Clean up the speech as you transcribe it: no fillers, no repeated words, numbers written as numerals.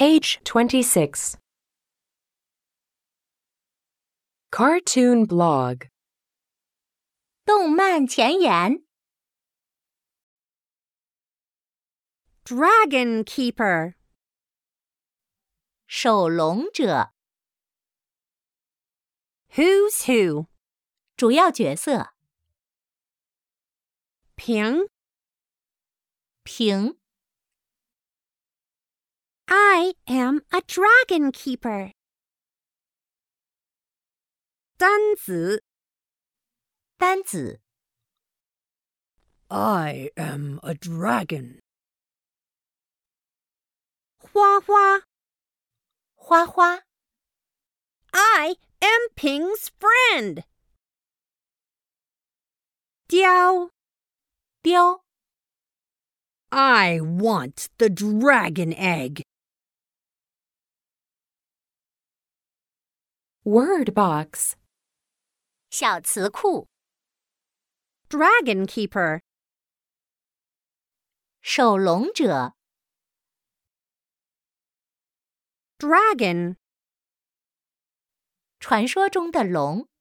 Page 26. Cartoon blog. 动漫前言 Dragon Keeper. 守龙者 Who's Who. 主要角色 Ping. 平 I am a dragon keeper. 单子单子 I am a dragon. 花花花花 I am Ping's friend. 雕雕 I want the dragon egg. Word box. 小词库 Dragon Keeper. 守龙者 Dragon. 传说中的龙